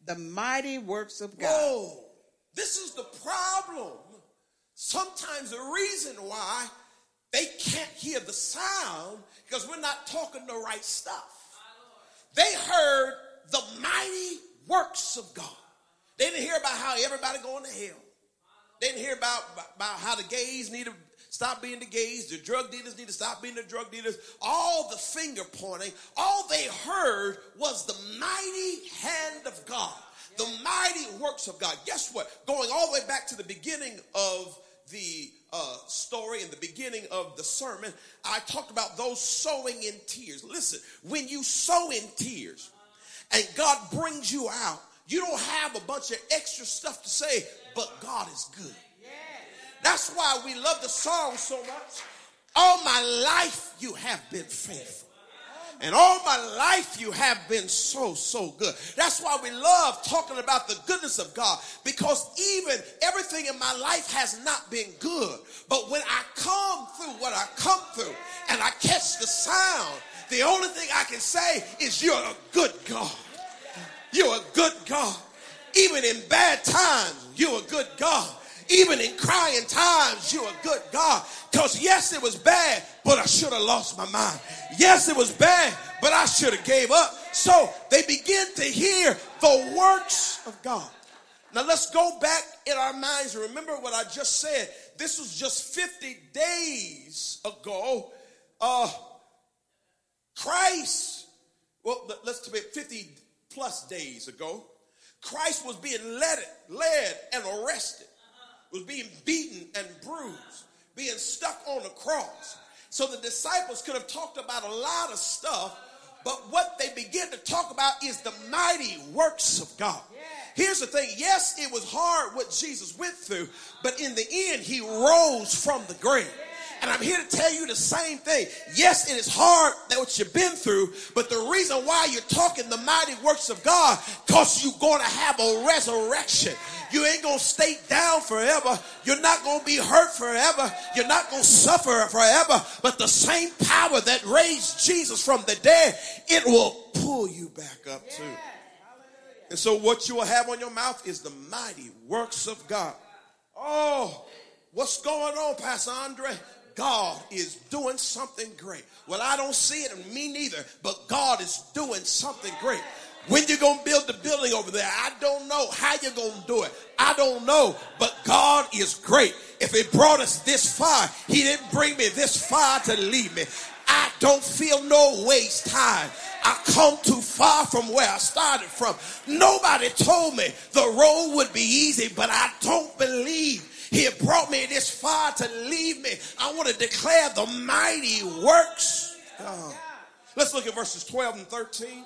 the mighty works of God. Whoa, this is the problem. Sometimes the reason why they can't hear the sound because we're not talking the right stuff. They heard the mighty works of God. They didn't hear about how everybody going to hell. They didn't hear about, about how the gays need to stop being the gays, the drug dealers need to stop being the drug dealers, all the finger pointing. All they heard was the mighty hand of God, the mighty works of God. Guess what? Going all the way back to the beginning of the uh, story, in the beginning of the sermon, I talked about those sowing in tears. Listen, when you sow in tears and God brings you out, you don't have a bunch of extra stuff to say, but God is good. That's why we love the song so much. All my life you have been faithful. And all my life you have been so, so good. That's why we love talking about the goodness of God. Because even everything in my life has not been good. But when I come through what I come through and I catch the sound, the only thing I can say is you're a good God. You're a good God. Even in bad times, you're a good God. Even in crying times, you're a good God. Because yes, it was bad, but I should have lost my mind. Yes, it was bad, but I should have gave up. So they begin to hear the works of God. Now let's go back in our minds and remember what I just said. This was just fifty days ago. Uh, Christ, well, let's take fifty plus days ago. Christ was being led, led and arrested. Was being beaten and bruised, being stuck on the cross. So the disciples could have talked about a lot of stuff, but what they begin to talk about is the mighty works of God. Yeah. Here's the thing. Yes, it was hard what Jesus went through, but in the end, he rose from the grave. Yeah. And I'm here to tell you the same thing. Yes, it is hard that what you've been through, but the reason why you're talking the mighty works of God, because you're going to have a resurrection. You ain't going to stay down forever. You're not going to be hurt forever. You're not going to suffer forever. But the same power that raised Jesus from the dead, it will pull you back up too. And so what you will have on your mouth is the mighty works of God. Oh, what's going on, Pastor Andre? God is doing something great. Well, I don't see it, and me neither, but God is doing something great. When you're going to build the building over there, I don't know how you're going to do it. I don't know, but God is great. If he brought us this far, he didn't bring me this far to leave me. I don't feel no waste time. I come too far from where I started from. Nobody told me the road would be easy, but I don't believe he had brought me this far to leave me. I want to declare the mighty works. Oh. Let's look at verses twelve and thirteen.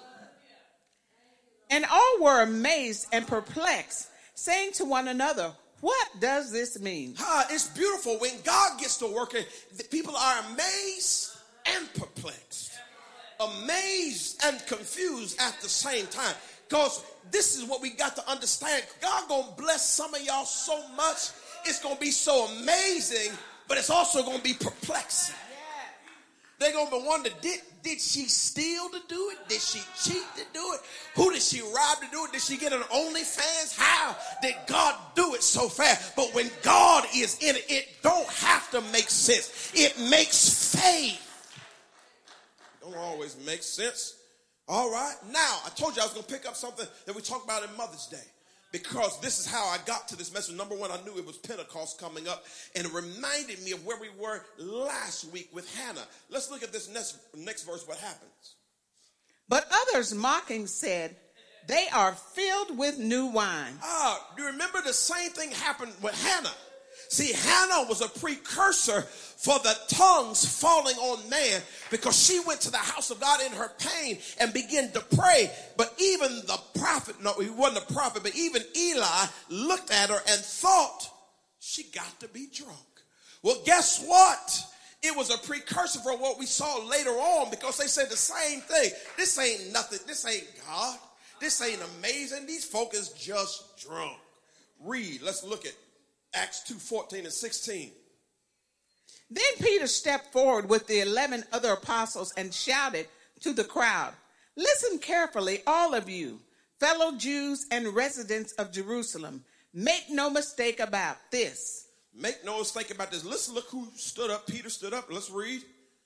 And all were amazed and perplexed, saying to one another, what does this mean? Ah, it's beautiful. When God gets to working, the people are amazed and perplexed. Amazed and confused at the same time. Because this is what we got to understand. God gonna bless some of y'all so much. It's going to be so amazing, but it's also going to be perplexing. They're going to be wondering, did, did she steal to do it? Did she cheat to do it? Who did she rob to do it? Did she get an OnlyFans? How did God do it so fast? But when God is in it, it don't have to make sense. It makes faith. It don't always make sense. All right. Now, I told you I was going to pick up something that we talked about in Mother's Day. Because this is how I got to this message. Number one, I knew it was Pentecost coming up. And it reminded me of where we were last week with Hannah. Let's look at this next, next verse, what happens. But others mocking said, they are filled with new wine. Ah, do you remember the same thing happened with Hannah? See, Hannah was a precursor for the tongues falling on man because she went to the house of God in her pain and began to pray. But even the prophet, no, he wasn't a prophet, but even Eli looked at her and thought she got to be drunk. Well, guess what? It was a precursor for what we saw later on because they said the same thing. This ain't nothing. This ain't God. This ain't amazing. These folk is just drunk. Read. Let's look at Acts two, fourteen and sixteen. Then Peter stepped forward with the eleven other apostles and shouted to the crowd, listen carefully, all of you. fellow Jews and residents of Jerusalem, make no mistake about this. Make no mistake about this. Listen, look who stood up. Peter stood up. Let's read.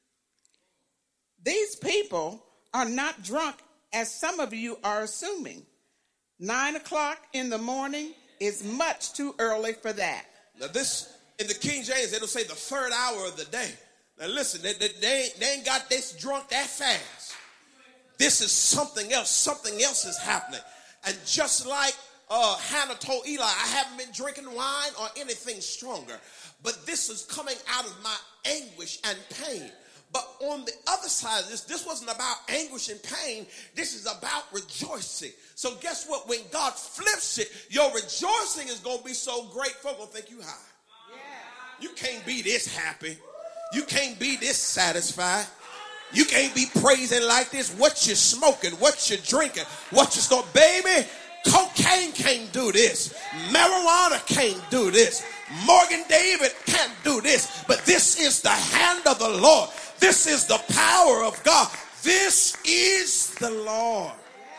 These people are not drunk, as some of you are assuming. Nine o'clock in the morning is much too early for that. Now this, in the King James, it'll say the third hour of the day. Now listen, they, they, they, ain't, they ain't got this drunk that fast. This is something else. Something else is happening. And just like uh, Hannah told Eli, I haven't been drinking wine or anything stronger, but this is coming out of my anguish and pain. But on the other side of this, this wasn't about anguish and pain. This is about rejoicing. So guess what? When God flips it, your rejoicing is going to be so great, folks going to think you high. Yeah. You can't be this happy. You can't be this satisfied. You can't be praising like this. What you smoking, what you drinking, what you start, baby. Cocaine can't do this. Marijuana can't do this. Morgan David can't do this. But this is the hand of the Lord. This is the power of God. This is the Lord.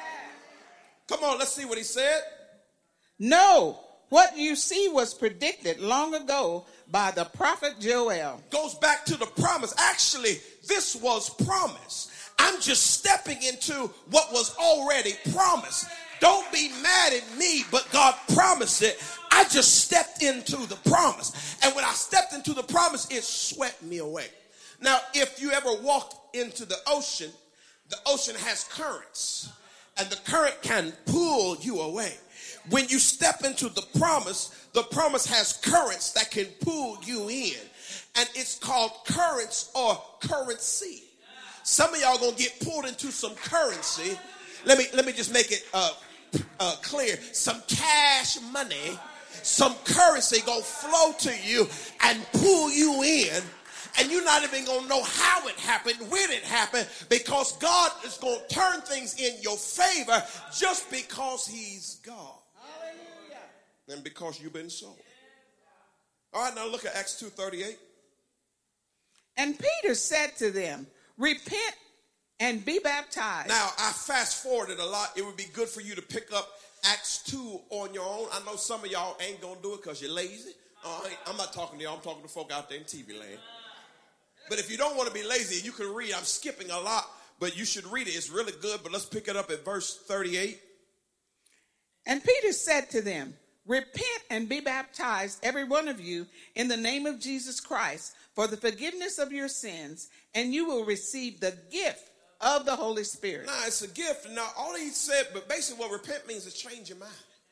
Come on, let's see what he said. No, what you see was predicted long ago by the prophet Joel. Goes back to the promise. Actually, this was promised. I'm just stepping into what was already promised. Don't be mad at me, but God promised it. I just stepped into the promise. And when I stepped into the promise, it swept me away. Now, if you ever walked into the ocean, the ocean has currents. And the current can pull you away. When you step into the promise, the promise has currents that can pull you in. And it's called currents or currency. Some of y'all gonna get pulled into some currency. Let me let me just make it uh, uh, clear. Some cash money, some currency gonna flow to you and pull you in. And you're not even going to know how it happened, when it happened, because God is going to turn things in your favor just because he's God. Hallelujah. And because you've been sold. All right, now look at Acts two thirty-eight. And Peter said to them, repent and be baptized. Now, I fast forwarded a lot. It would be good for you to pick up Acts two on your own. I know some of y'all ain't going to do it because you're lazy. Uh, I'm not talking to y'all. I'm talking to folk out there in T V land. But if you don't want to be lazy, you can read. I'm skipping a lot, but you should read it. It's really good, but let's pick it up at verse thirty-eight. And Peter said to them, repent and be baptized, every one of you, in the name of Jesus Christ, for the forgiveness of your sins, and you will receive the gift of the Holy Spirit. Now, it's a gift. Now, all he said, but basically what repent means is change your mind.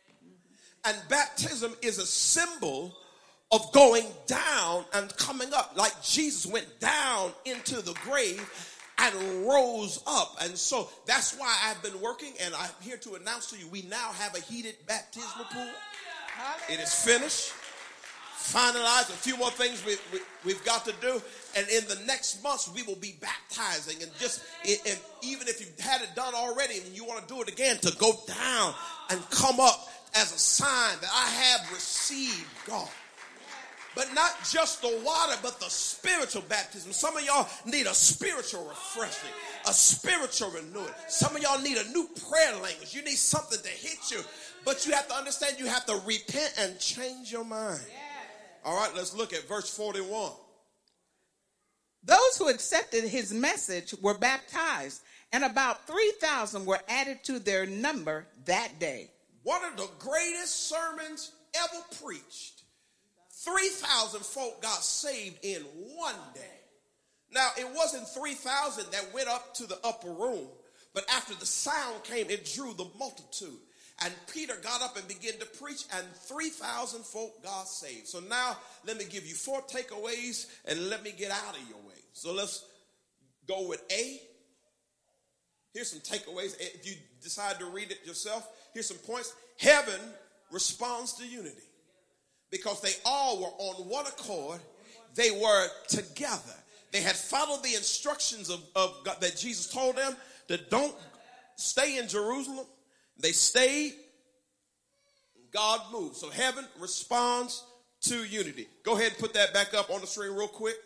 And baptism is a symbol of going down and coming up, like Jesus went down into the grave and rose up. And so that's why I've been working, and I'm here to announce to you, we now have a heated baptismal pool. It is finished, finalized. A few more things we, we, we've got to do. And in the next months, we will be baptizing. And just, and even if you've had it done already and you want to do it again, to go down and come up as a sign that I have received God. But not just the water, but the spiritual baptism. Some of y'all need a spiritual refreshing, a spiritual renewal. Some of y'all need a new prayer language. You need something to hit you. But you have to understand you have to repent and change your mind. All right, let's look at verse forty-one. Those who accepted his message were baptized, and about three thousand were added to their number that day. One of the greatest sermons ever preached. three thousand folk got saved in one day. Now, it wasn't three thousand that went up to the upper room, but after the sound came, it drew the multitude. And Peter got up and began to preach, and three thousand folk got saved. So now, let me give you four takeaways, and let me get out of your way. So let's go with A. Here's some takeaways. If you decide to read it yourself, here's some points. Heaven responds to unity. Because they all were on one accord. They were together. They had followed the instructions of, of God that Jesus told them that don't stay in Jerusalem. They stayed. God moved. So heaven responds to unity. Go ahead and put that back up on the screen real quick.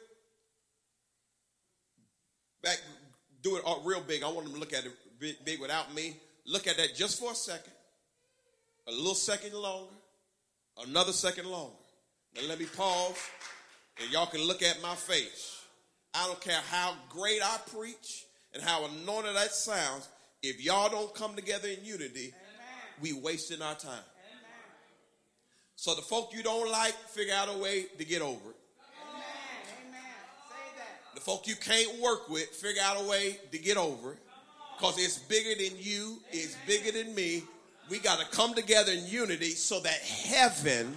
Back, do it real big. I want them to look at it big without me. look at that just for a second, a little second longer, another second longer. Now let me pause, and y'all can look at my face. I don't care how great I preach and how anointed that sounds. If y'all don't come together in unity, amen, we wasting our time. Amen. So the folk you don't like, figure out a way to get over it. Amen. Amen. Say that. The folk you can't work with, figure out a way to get over it. Because it's bigger than you, it's bigger than me. We got to come together in unity so that heaven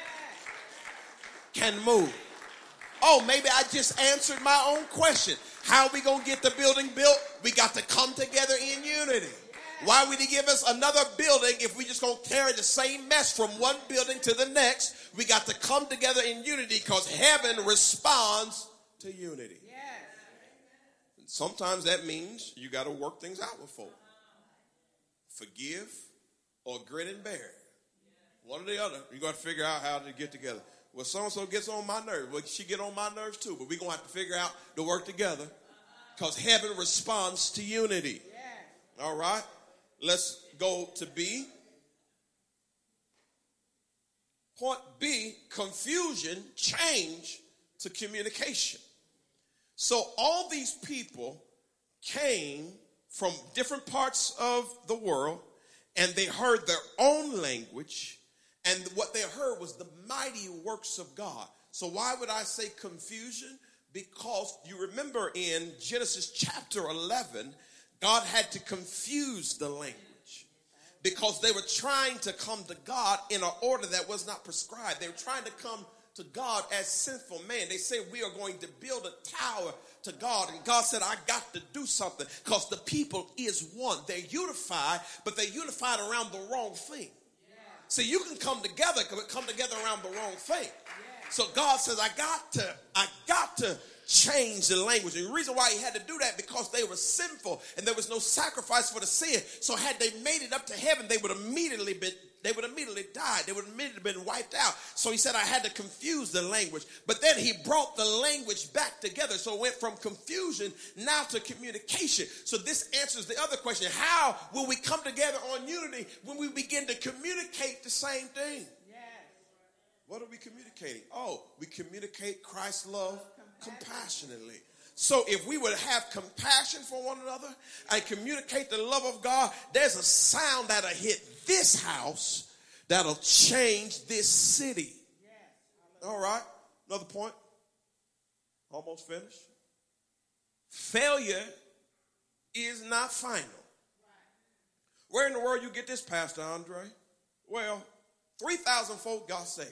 can move. Oh, maybe I just answered my own question. How are we going to get the building built? We got to come together in unity. Why would he give us another building if we just going to carry the same mess from one building to the next? We got to come together in unity because heaven responds to unity. And sometimes that means you got to work things out with folk. Forgive or grin and bear it. One or the other. You got to figure out how to get together. Well, so-and-so gets on my nerves. Well, she get on my nerves too. But we're going to have to figure out to work together because heaven responds to unity. Yeah. All right. Let's go to B. Point B, confusion change to communication. So all these people came from different parts of the world, and they heard their own language. And what they heard was the mighty works of God. So why would I say confusion? Because you remember in Genesis chapter eleven, God had to confuse the language because they were trying to come to God in an order that was not prescribed. They were trying to come to God as sinful man. They say, we are going to build a tower to God. And God said, I got to do something because the people is one. They're unified, but they're unified around the wrong thing. See, you can come together, but come together around the wrong thing. Yeah. So God says, I got to, I got to change the language. And the reason why he had to do that, because they were sinful and there was no sacrifice for the sin. So had they made it up to heaven, they would immediately been, they would immediately died. They would immediately been wiped out. So he said, I had to confuse the language. But then he brought the language back together. So it went from confusion now to communication. So this answers the other question. How will we come together on unity when we begin to communicate the same thing? Yes. What are we communicating? Oh, we communicate Christ's love compassionately. So if we would have compassion for one another and communicate the love of God, there's a sound that'll hit this house that'll change this city. All right. Another point. Almost finished. Failure is not final. Where in the world you get this, Pastor Andre? Well, three thousand folk got saved.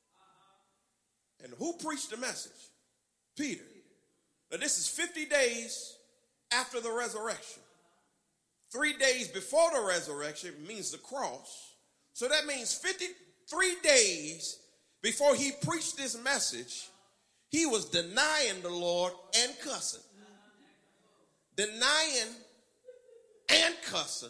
And who preached the message? Peter. Now, this is fifty days after the resurrection. Three days before the resurrection means the cross. So that means fifty-three days before he preached this message, he was denying the Lord and cussing. Denying and cussing.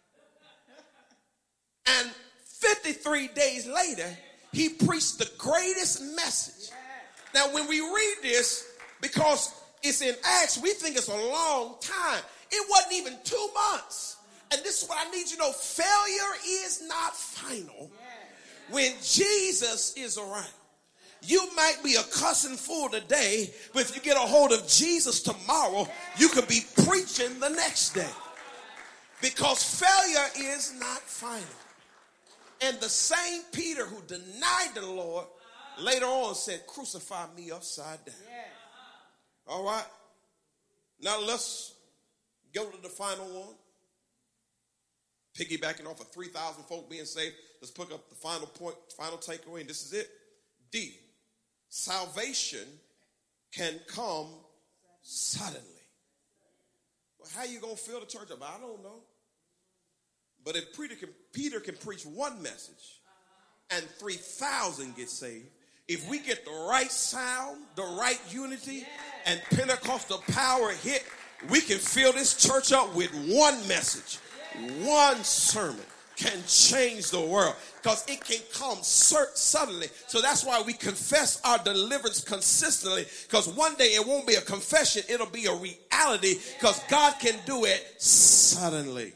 And fifty-three days later, he preached the greatest message. Now, when we read this, because it's in Acts, we think it's a long time. It wasn't even two months. And this is what I need you to know. Failure is not final when Jesus is around. You might be a cussing fool today, but if you get a hold of Jesus tomorrow, you could be preaching the next day. Because failure is not final. And the same Peter who denied the Lord later on said, crucify me upside down. All right. Now let's go to the final one. Piggybacking off of three thousand folk being saved. Let's pick up the final point, final takeaway, and this is it. D. Salvation can come suddenly. Well, how you going to fill the church up? I don't know. But if Peter can, Peter can preach one message and three thousand get saved, if we get the right sound, the right unity, and Pentecostal power hit, we can fill this church up with one message. One sermon can change the world because it can come suddenly. So that's why we confess our deliverance consistently, because one day it won't be a confession, it'll be a reality, because God can do it suddenly.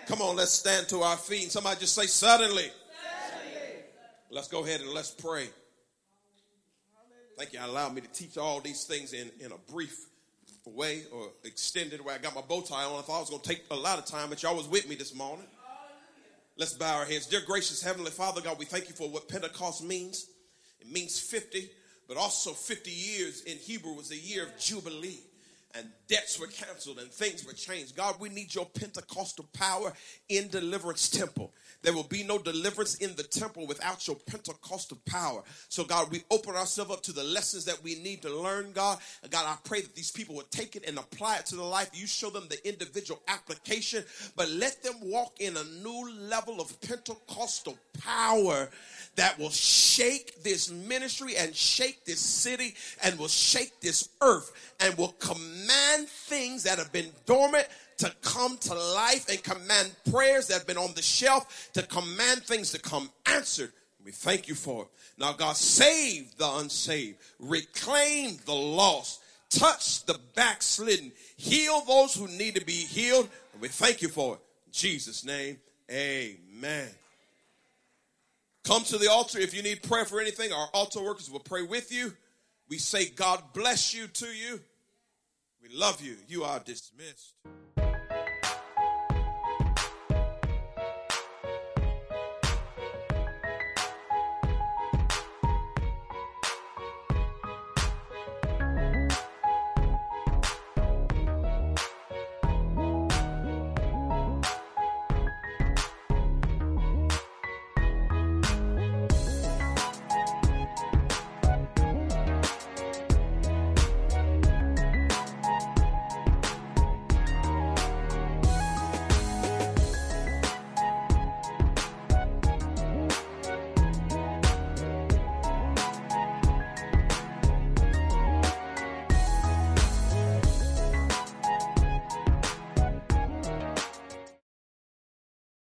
Come on, let's stand to our feet. Somebody just say suddenly. Suddenly. Let's go ahead and let's pray. Thank you. Allow me to teach all these things in, in a brief way or extended way. I got my bow tie on. I thought I was going to take a lot of time, but y'all was with me this morning. Let's bow our heads. Dear gracious Heavenly Father, God, we thank you for what Pentecost means. It means fifty, but also fifty years in Hebrew was a year of Jubilee. And debts were canceled and things were changed. God, we need your Pentecostal power in Deliverance Temple. There will be no deliverance in the temple without your Pentecostal power. So, God, we open ourselves up to the lessons that we need to learn, God. And God, I pray that these people would take it and apply it to their life. You show them the individual application, but let them walk in a new level of Pentecostal power that will shake this ministry and shake this city and will shake this earth and will command things that have been dormant to come to life and command prayers that have been on the shelf to command things to come answered. We thank you for it. Now, God, save the unsaved, reclaim the lost, touch the backslidden, heal those who need to be healed. And we thank you for it. In Jesus' name, amen. Come to the altar if you need prayer for anything. Our altar workers will pray with you. We say God bless you to you. We love you. You are dismissed.